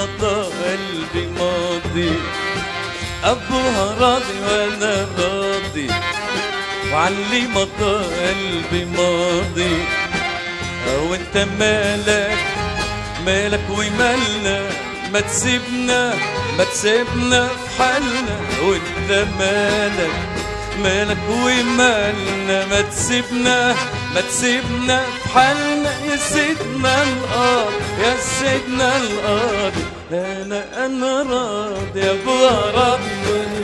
مضى قلبي ماضي، أبوها راضي وأنا راضي، وعلي مضى قلبي ماضي. وانت مالك مالك ومالنا، ما تسيبنا ما تسيبنا في حالنا. وانت مالك مالك ومالنا، ما تسيبنا ما تسيبنا في حالنا. يا سيدنا القاضي يا سيدنا القاضي، أنا راضي يا أبوها راضي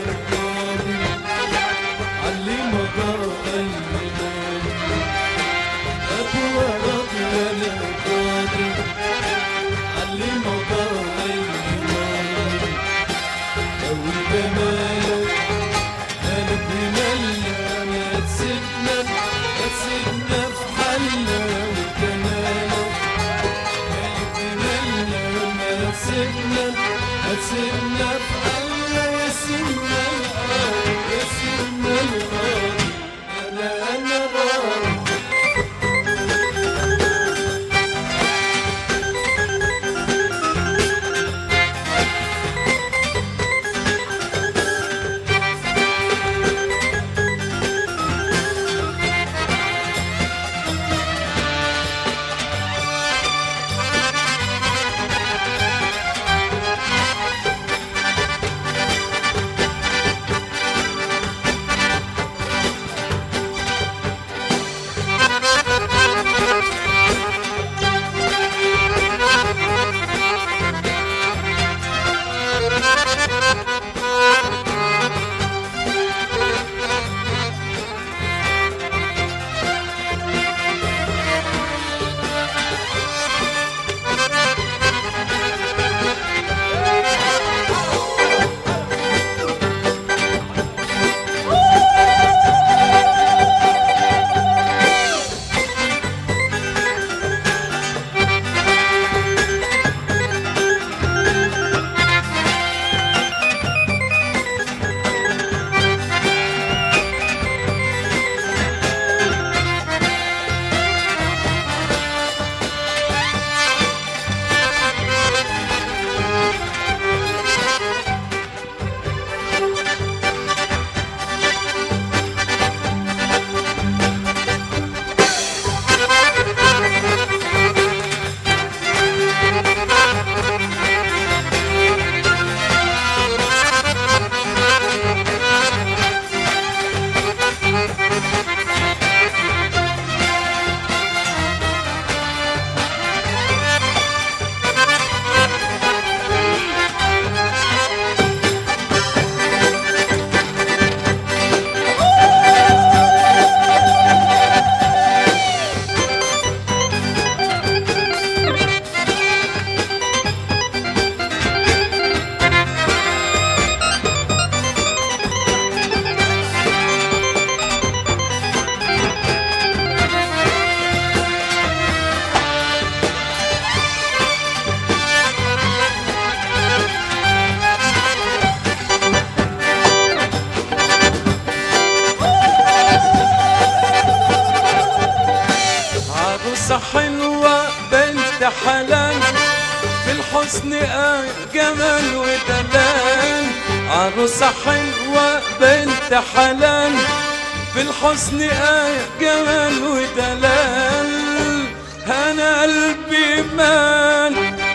علي مضى قلبي ماضي، أبوها راضي وأنا راضي. علي مضى قلبي ماضي، وانت مالك مالك ومالنا، ما تسيبنا ما تسيبنا في حالنا. وانت مالك مالك ومالنا، ما تسيبنا ما تسيبنا في حالنا. يا سيدنا القاضي يا سيدنا القاضي، أنا راضي. حلوة بنت حلال، في الحسن آية جمال ودلال. عروسة حلوة بنت حلال، في الحسن آية جمال ودلال. أنا قلبي مال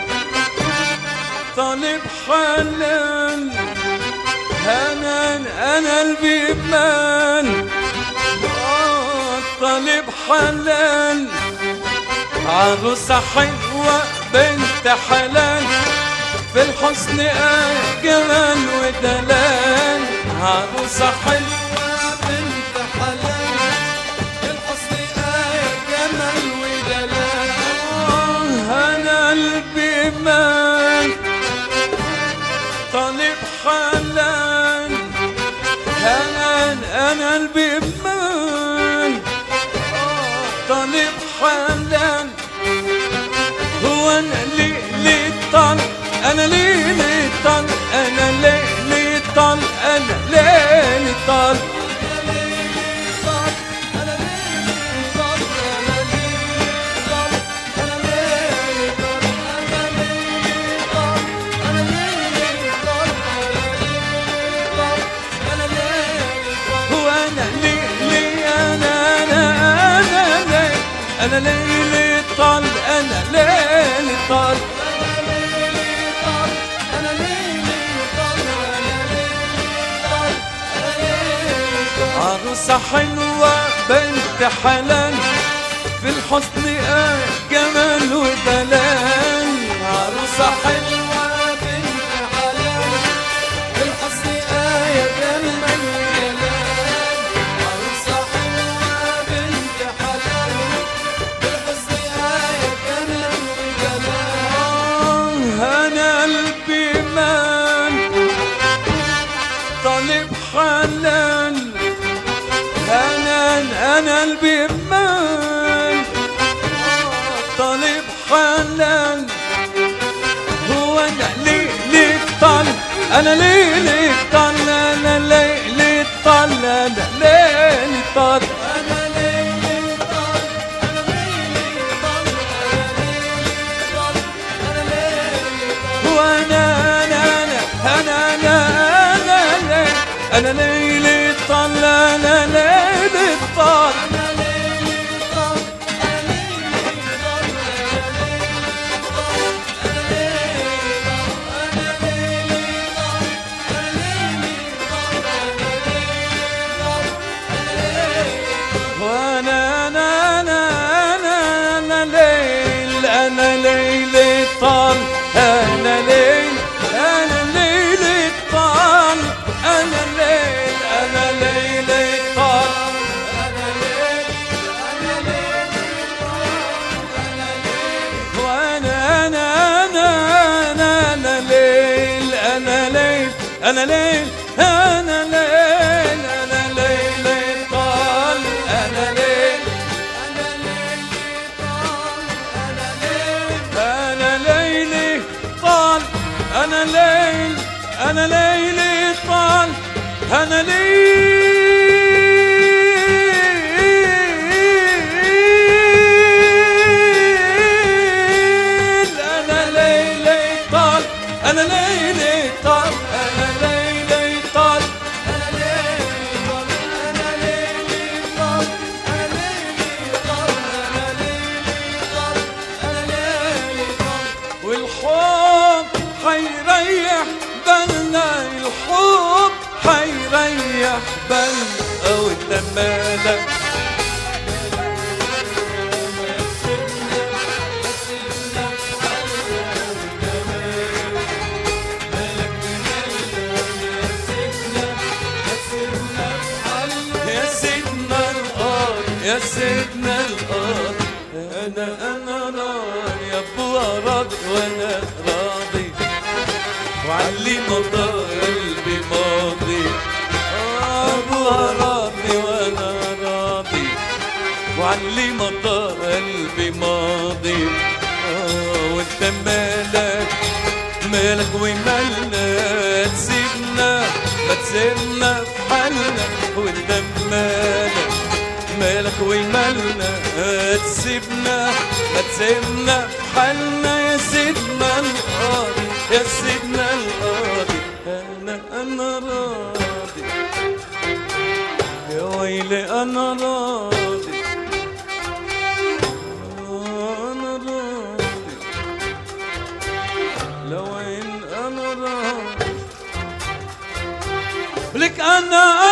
طالب حلال، أنا قلبي مال طالب حلال. عروسة حلوة بنت حلال، في الحسن آية جمال ودلال. عروسة حلوة بنت حلال، في الحسن آية جمال ودلال. أنا قلبي مال طالب حلال، أنا قلبي مال طالب حلال. هو أنا ليه طال، أنا ليه طال، أنا ليه طال، أنا ليه طال. أنا ليلي طال أنا ليلي طال عروسة حلوة بنت حلال في الحسن جمال ودلال عروسة حلوة بنت حلال في الحسن جمال ودلال عروسة حلوة بنت حلال في الحسن جمال ودلال أنا قلبي مان طالب حلال أنا قلبي مان طالب حلال هو أنا ليلي طال أنا ليلي طال أنا ليلي طال أنا ليلي طال أنا ليلي طال أنا ليلي طال وأنا أنا ليل أنا ليلي طال أنا ليل أنا ليلي طال أنا ليل أنا ليلي طال وأنا أنا ليل أنا ليل أنا ليل أنا ليل أنا ليلي طال أنا ليل أنا ليلي طال أنا ليل أنا ليلي طال أنا ليل أنا ليلي طال أنا ليلي طال أنا ليلي طال والحب حيريح بالنا الحب حيريح بالنا وانت مالك يا سيدنا القاضي يا سيدنا القاضي أنا راضي يا أبوها راضي وأنا راضي وعلي مضى قلبي ماضي أبوها راضي وأنا راضي وعلي مضى قلبي ماضي وأنت مالك مالك ومالنا تسيبنا ما تسيبنا في حالنا وأنت مالك مالك ومالنا تسيبنا ما تسيبنا في حالنا يا سيدنا القاضي يا سيدنا القاضي أنا راضي يا ويلي أنا راضي أنا راضي لو إن أنا راضي لك أنا